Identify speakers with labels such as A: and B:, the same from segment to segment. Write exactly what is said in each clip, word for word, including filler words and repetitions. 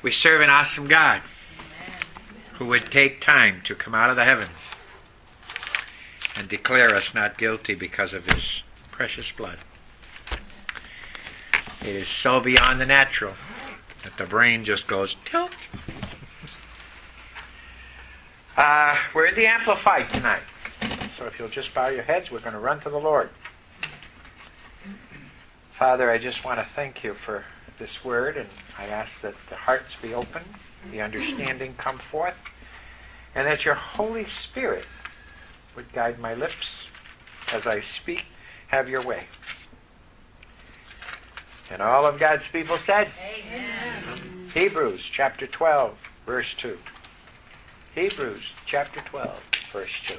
A: We serve an awesome God who would take time to come out of the heavens and declare us not guilty because of His precious blood. It is so beyond the natural that the brain just goes tilt. Uh, we're in the Amplified tonight. So if you'll just bow your heads, we're going to run to the Lord. Father, I just want to thank You for this word, and I ask that the hearts be open, the understanding come forth, and that Your Holy Spirit would guide my lips as I speak. Have Your way. And all of God's people said, Amen. Hebrews chapter twelve, verse two. Hebrews chapter twelve, verse two.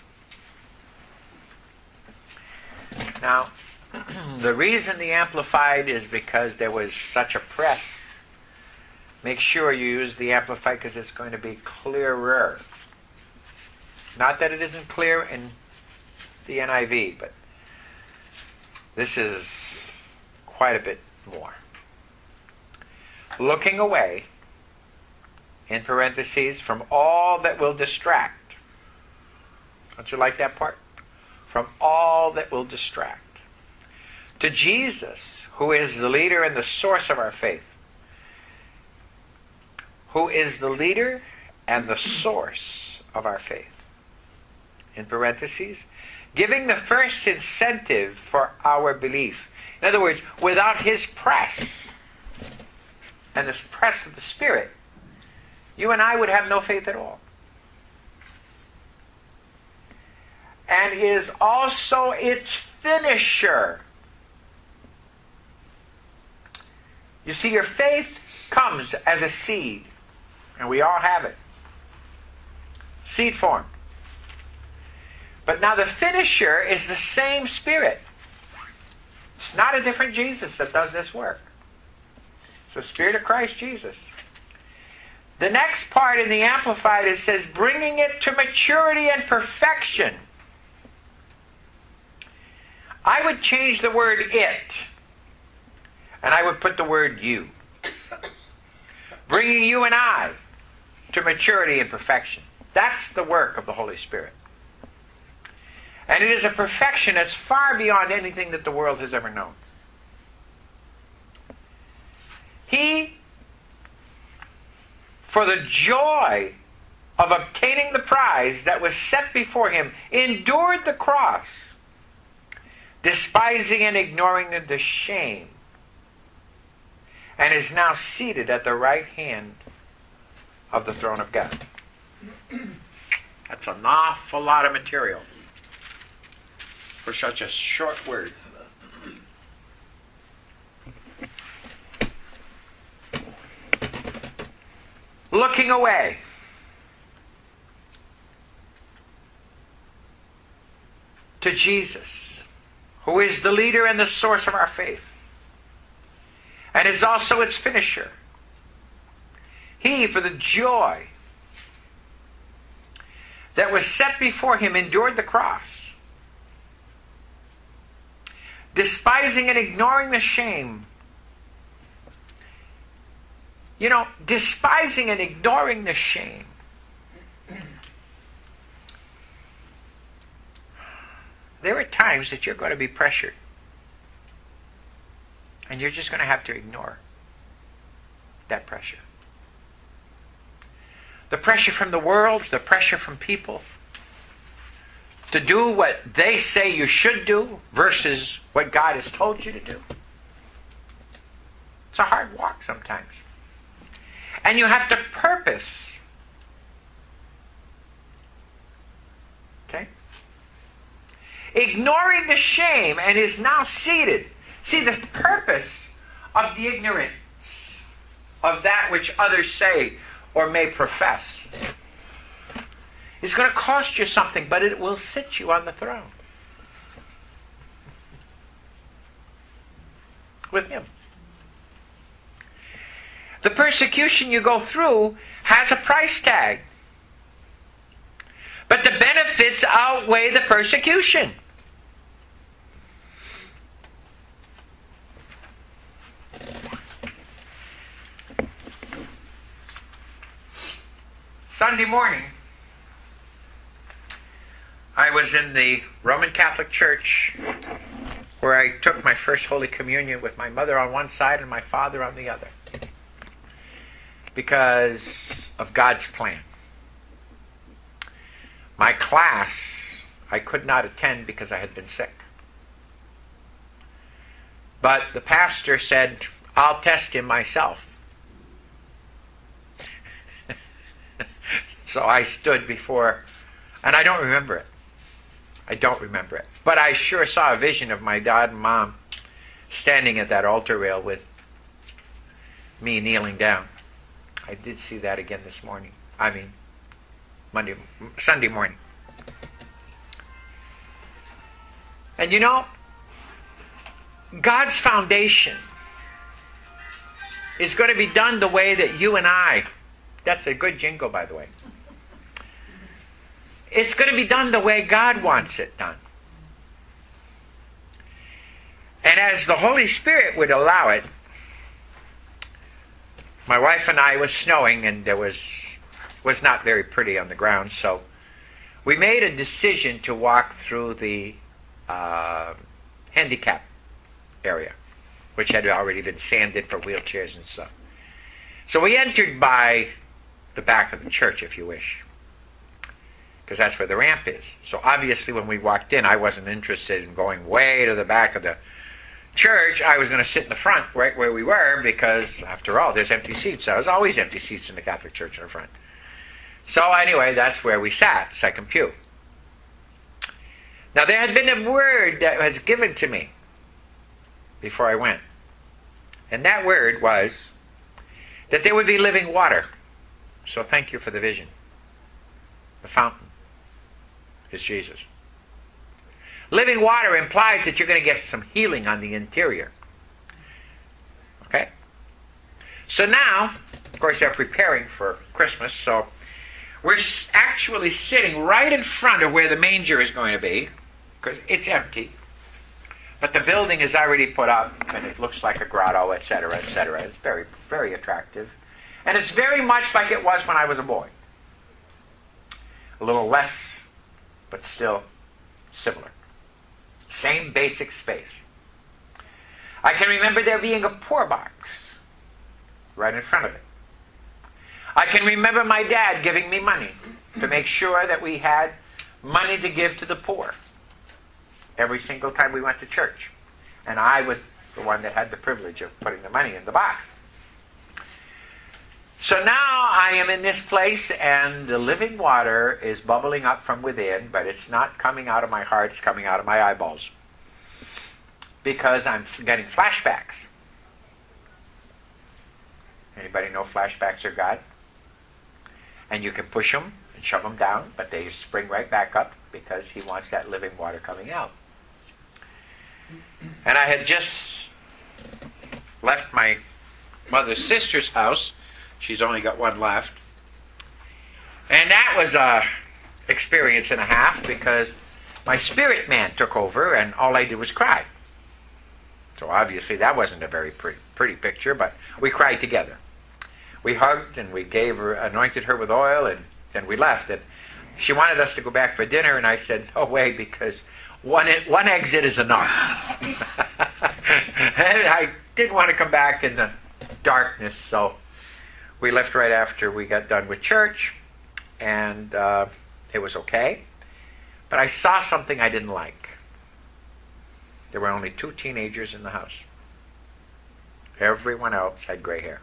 A: Now, the reason the Amplified is because there was such a press. Make sure you use the Amplified because it's going to be clearer. Not that it isn't clear in the N I V, but this is quite a bit more. Looking away, in parentheses, from all that will distract. Don't you like that part? From all that will distract. To Jesus, who is the leader and the source of our faith. Who is the leader and the source of our faith. In parentheses, giving the first incentive for our belief. In other words, without His press, and this press of the Spirit, you and I would have no faith at all. And is also its finisher. You see, your faith comes as a seed, and we all have it. Seed form. But now the finisher is the same Spirit. It's not a different Jesus that does this work. It's the Spirit of Christ Jesus. The next part in the Amplified, it says, bringing it to maturity and perfection. I would change the word it, and I would put the word you. Bringing you and I to maturity and perfection. That's the work of the Holy Spirit. And it is a perfection that's far beyond anything that the world has ever known. He, for the joy of obtaining the prize that was set before Him, endured the cross, despising and ignoring the shame, and is now seated at the right hand of the throne of God. That's an awful lot of material for such a short word. Looking away. To Jesus, who is the leader and the source of our faith, and is also its finisher. He, for the joy that was set before Him, endured the cross, despising and ignoring the shame. You know, despising and ignoring the shame. There are times that you're going to be pressured. And you're just going to have to ignore that pressure. The pressure from the world, the pressure from people to do what they say you should do versus what God has told you to do. It's a hard walk sometimes. And you have to purpose. Okay? Ignoring the shame and is now seated. See, the purpose of the ignorance of that which others say or may profess is going to cost you something, but it will sit you on the throne with Him. The persecution you go through has a price tag, but the benefits outweigh the persecution. Sunday morning, I was in the Roman Catholic Church where I took my first Holy Communion with my mother on one side and my father on the other, because of God's plan. My class, I could not attend because I had been sick. But the pastor said, I'll test him myself. So I stood before, and I don't remember it. I don't remember it. But I sure saw a vision of my dad and mom standing at that altar rail with me kneeling down. I did see that again this morning. I mean, Monday, Sunday morning. And you know, God's foundation is going to be done the way that you and I, that's a good jingle, by the way. It's going to be done the way God wants it done. And as the Holy Spirit would allow it, my wife and I, was snowing, and there was was not very pretty on the ground, so we made a decision to walk through the uh, handicap area, which had already been sanded for wheelchairs and stuff. So we entered by the back of the church, if you wish, because that's where the ramp is. So obviously when we walked in, I wasn't interested in going way to the back of the church. I was going to sit in the front right where we were, because after all, there's empty seats. There's always empty seats in the Catholic Church in the front. So anyway, that's where we sat, second pew. Now there had been a word that was given to me before I went. And that word was that there would be living water. So thank you for the vision. The fountain is Jesus. Living water implies that you're going to get some healing on the interior. Okay? So now, of course, they're preparing for Christmas, so we're actually sitting right in front of where the manger is going to be, because it's empty. But the building is already put up, and it looks like a grotto, et cetera, et cetera. It's very, very attractive. And it's very much like it was when I was a boy. A little less, but still similar. Same basic space. I can remember there being a poor box right in front of it. I can remember my dad giving me money to make sure that we had money to give to the poor every single time we went to church. And I was the one that had the privilege of putting the money in the box. So now I am in this place, and the living water is bubbling up from within, but it's not coming out of my heart, it's coming out of my eyeballs. Because I'm getting flashbacks. Anybody know flashbacks are God? And you can push them and shove them down, but they spring right back up because He wants that living water coming out. And I had just left my mother's sister's house. She's only got one left. And that was a experience and a half, because my spirit man took over and all I did was cry. So obviously that wasn't a very pretty, pretty picture, but we cried together. We hugged and we gave her, anointed her with oil, and then we left. And she wanted us to go back for dinner, and I said, no way, because one, one exit is enough. And I didn't want to come back in the darkness, so we left right after we got done with church, and uh, it was okay. But I saw something I didn't like. There were only two teenagers in the house. Everyone else had gray hair.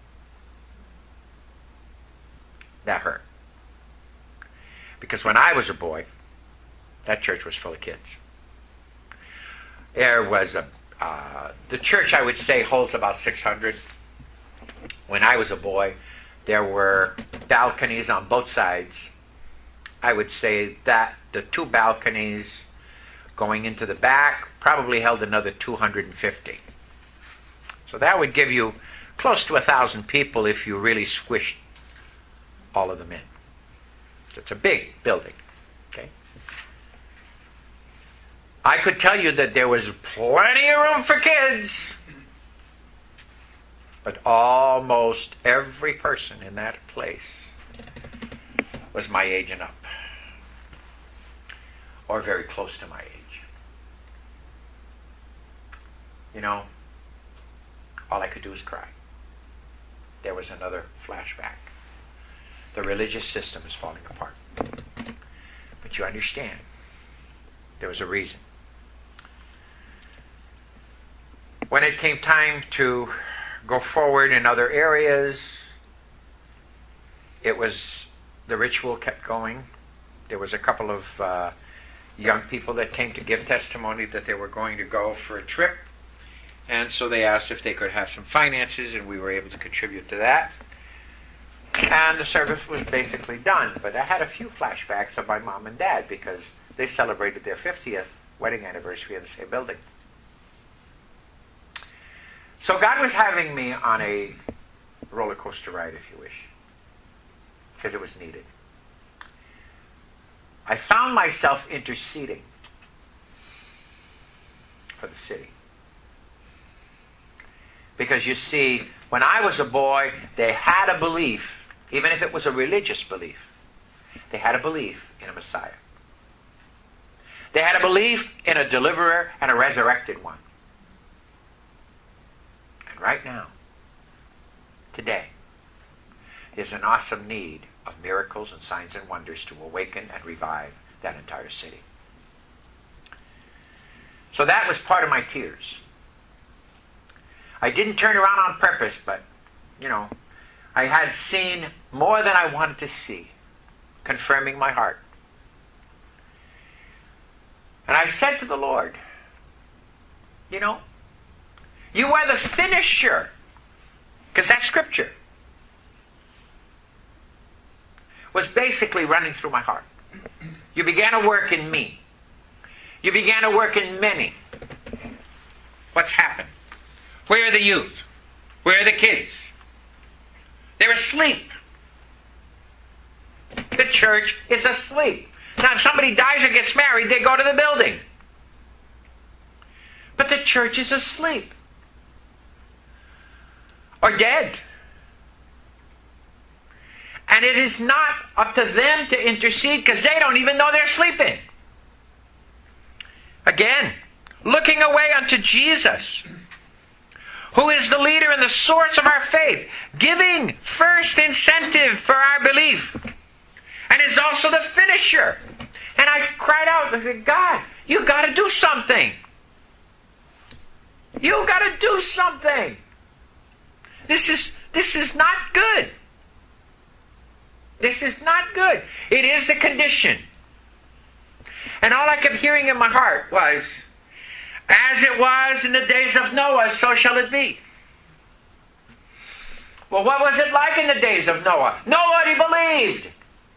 A: That hurt. Because when I was a boy, that church was full of kids. There was a, uh, the church, I would say, holds about six hundred. When I was a boy, there were balconies on both sides. I would say that the two balconies going into the back probably held another two hundred fifty. So that would give you close to a thousand people if you really squished all of them in. So it's a big building. Okay. I could tell you that there was plenty of room for kids. But almost every person in that place was my age and up, or very close to my age. You know, all I could do was cry. There was another flashback. The religious system is falling apart. But you understand, there was a reason. When it came time to go forward in other areas, it was, the ritual kept going. There was a couple of uh, young people that came to give testimony that they were going to go for a trip. And so they asked if they could have some finances, and we were able to contribute to that. And the service was basically done. But I had a few flashbacks of my mom and dad because they celebrated their fiftieth wedding anniversary in the same building. So God was having me on a roller coaster ride, if you wish, because it was needed. I found myself interceding for the city. Because you see, when I was a boy, they had a belief, even if it was a religious belief, they had a belief in a Messiah. They had a belief in a deliverer and a resurrected one. And right now, today, there's an awesome need of miracles and signs and wonders to awaken and revive that entire city. So that was part of my tears. I didn't turn around on purpose, but, you know, I had seen more than I wanted to see, confirming my heart. And I said to the Lord, you know, you are the finisher, because that scripture was basically running through my heart. You began to work in me. You began to work in many. What's happened? Where are the youth? Where are the kids? They're asleep. The church is asleep. Now, if somebody dies or gets married, they go to the building. But the church is asleep. Or dead. And it is not up to them to intercede because they don't even know they're sleeping. Again, looking away unto Jesus, who is the leader and the source of our faith, giving first incentive for our belief, and is also the finisher. And I cried out, I said, God, you got to do something. You got to do something. This is, this is not good. This is not good. It is the condition. And all I kept hearing in my heart was, as it was in the days of Noah, so shall it be. Well, what was it like in the days of Noah? Nobody believed.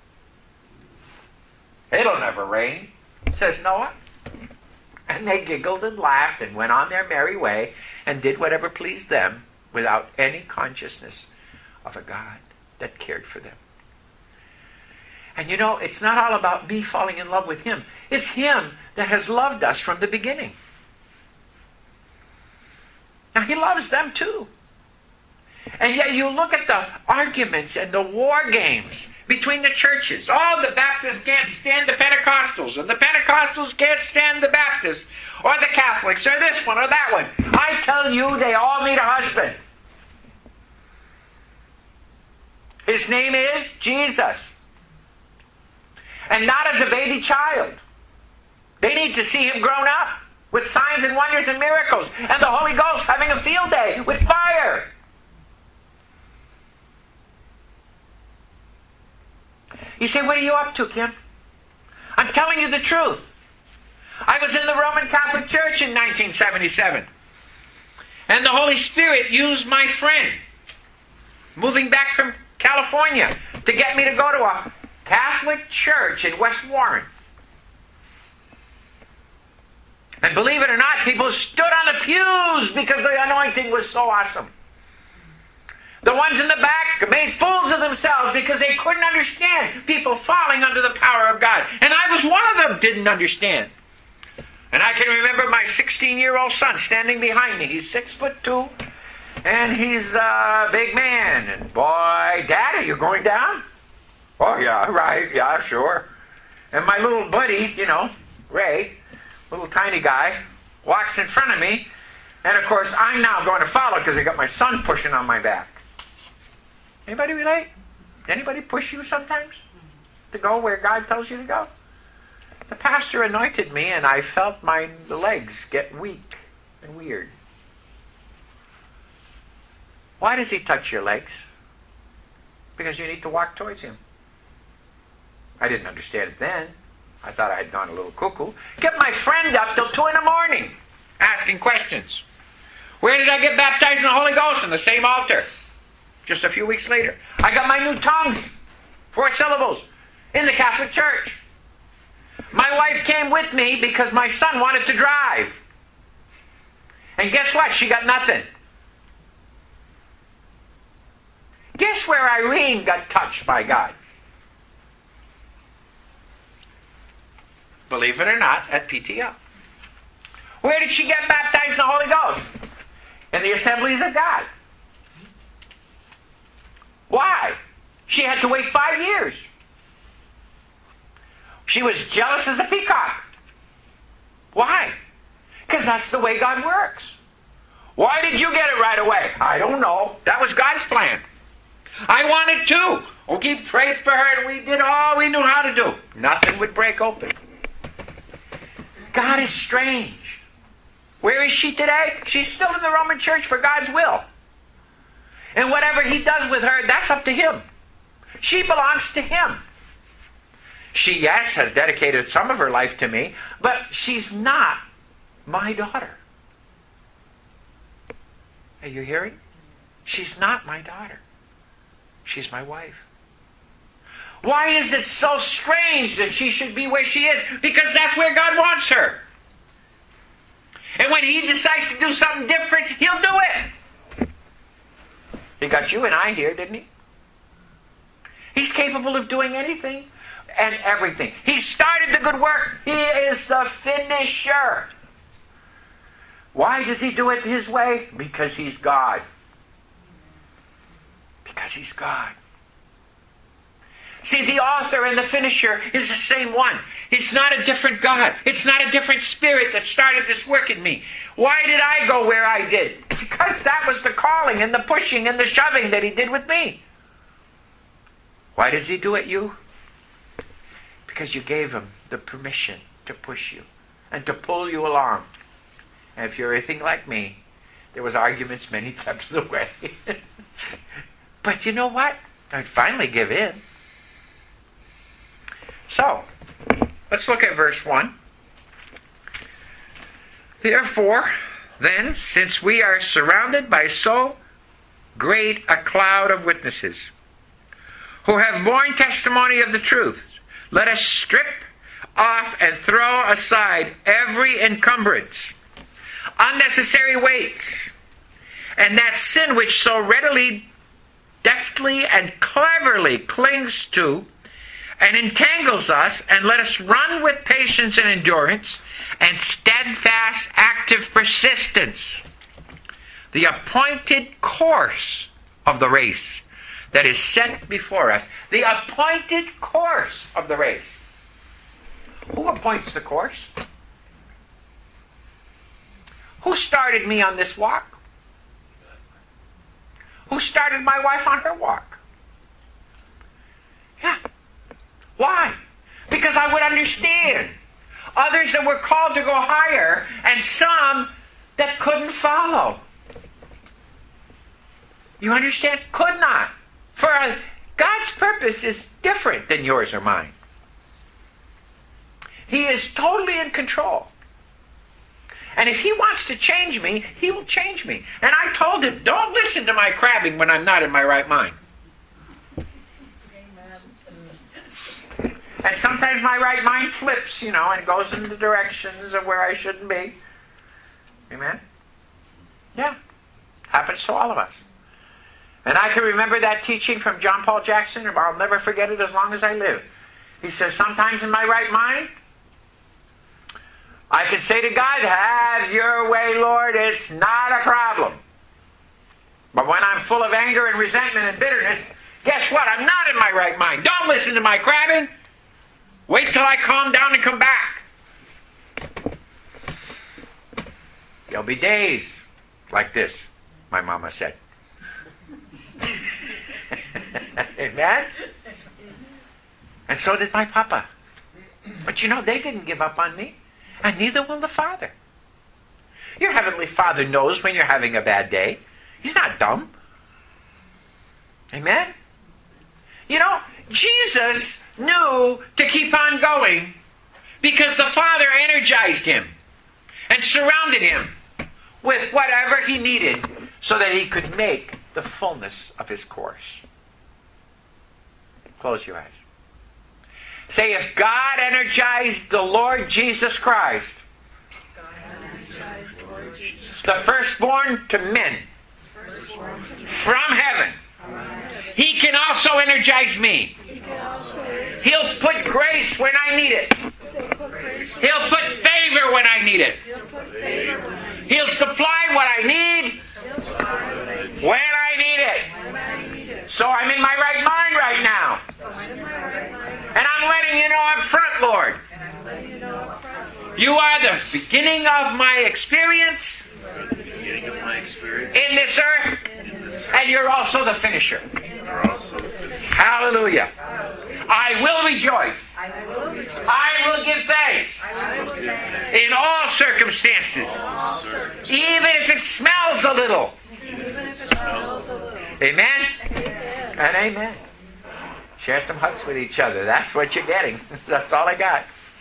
A: It'll never rain, says Noah. And they giggled and laughed and went on their merry way and did whatever pleased them without any consciousness of a God that cared for them. And you know, it's not all about me falling in love with Him. It's Him that has loved us from the beginning. Now, He loves them too. And yet you look at the arguments and the war games between the churches. Oh, the Baptists can't stand the Pentecostals, and the Pentecostals can't stand the Baptists, or the Catholics, or this one, or that one. I tell you, they all need a husband. His name is Jesus. And not as a baby child. They need to see Him grown up with signs and wonders and miracles, and the Holy Ghost having a field day with fire. You say, what are you up to, Kim? I'm telling you the truth. I was in the Roman Catholic Church in nineteen seventy-seven. And the Holy Spirit used my friend, moving back from California, to get me to go to a Catholic church in West Warren. And believe it or not, people stood on the pews because the anointing was so awesome. The ones in the back made fools of themselves because they couldn't understand people falling under the power of God. And I was one of them, didn't understand. And I can remember my sixteen-year-old son standing behind me. He's six foot two, and he's a big man. And boy, Dad, are you going down? Oh, yeah, right, yeah, sure. And my little buddy, you know, Ray, little tiny guy, walks in front of me, and of course I'm now going to follow because I got my son pushing on my back. Anybody relate? Anybody push you sometimes to go where God tells you to go? The pastor anointed me, and I felt my legs get weak and weird. Why does he touch your legs? Because you need to walk towards him. I didn't understand it then. I thought I had gone a little cuckoo. Kept my friend up till two in the morning, asking questions. Where did I get baptized in the Holy Ghost? In the same altar. Just a few weeks later. I got my new tongue, four syllables, in the Catholic Church. My wife came with me because my son wanted to drive. And guess what? She got nothing. Guess where Irene got touched by God? Believe it or not, at P T L. Where did she get baptized in the Holy Ghost? In the Assemblies of God. Why? She had to wait five years. She was jealous as a peacock. Why? Because that's the way God works. Why did you get it right away? I don't know. That was God's plan. I wanted to. Okay, prayed for her, and we did all we knew how to do. Nothing would break open. God is strange. Where is she today? She's still in the Roman Church for God's will. And whatever he does with her, that's up to him. She belongs to him. She, yes, has dedicated some of her life to me, but she's not my daughter. Are you hearing? She's not my daughter. She's my wife. Why is it so strange that she should be where she is? Because that's where God wants her. And when he decides to do something different, he'll do it. He got you and I here, didn't he? He's capable of doing anything and everything. He started the good work. He is the finisher. Why does he do it his way? Because he's God. Because he's God. See, the author and the finisher is the same one. It's not a different God. It's not a different spirit that started this work in me. Why did I go where I did? Because that was the calling and the pushing and the shoving that he did with me. Why does he do it, you? Because you gave him the permission to push you and to pull you along. And if you're anything like me, there was arguments many steps away. But you know what? I finally give in. So, let's look at verse one. Therefore, then, since we are surrounded by so great a cloud of witnesses, who have borne testimony of the truth, let us strip off and throw aside every encumbrance, unnecessary weights, and that sin which so readily, deftly, and cleverly clings to and entangles us, and let us run with patience and endurance and steadfast, active persistence the appointed course of the race that is set before us. The appointed course of the race. Who appoints the course? Who started me on this walk? Who started my wife on her walk? Yeah. Why? Because I would understand. Others that were called to go higher, and some that couldn't follow. You understand? Could not. For uh, God's purpose is different than yours or mine. He is totally in control. And if he wants to change me, he will change me. And I told him, don't listen to my crabbing when I'm not in my right mind. And sometimes my right mind flips, you know, and goes in the directions of where I shouldn't be. Amen? Yeah. Happens to all of us. And I can remember that teaching from John Paul Jackson, and I'll never forget it as long as I live. He says, sometimes in my right mind, I can say to God, have your way, Lord, it's not a problem. But when I'm full of anger and resentment and bitterness, Guess what? I'm not in my right mind. Don't listen to my crabbing. Wait till I calm down and come back. There'll be days like this, my mama said. Amen? And so did my papa. But you know, they didn't give up on me. And neither will the Father. Your Heavenly Father knows when you're having a bad day. He's not dumb. Amen? You know, Jesus knew to keep on going because the Father energized him and surrounded him with whatever he needed so that he could make the fullness of his course. Close your eyes. Say, if God energized the Lord Jesus Christ, the firstborn to men, from heaven, he can also energize me. He'll put grace when I need it. He'll put favor when I need it. He'll supply what I need when I need it. So I'm in my right mind right now. And I'm letting you know up front, Lord. You are the beginning of my experience in this earth, and you're also the finisher. Hallelujah. I will rejoice. I will give thanks in all circumstances, even if it smells a little. Amen and amen. Share some hugs with each other. That's what you're getting. That's all I got.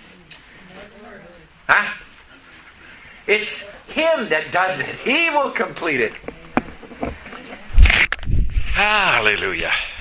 A: Huh? It's him that does it. He will complete it. Hallelujah.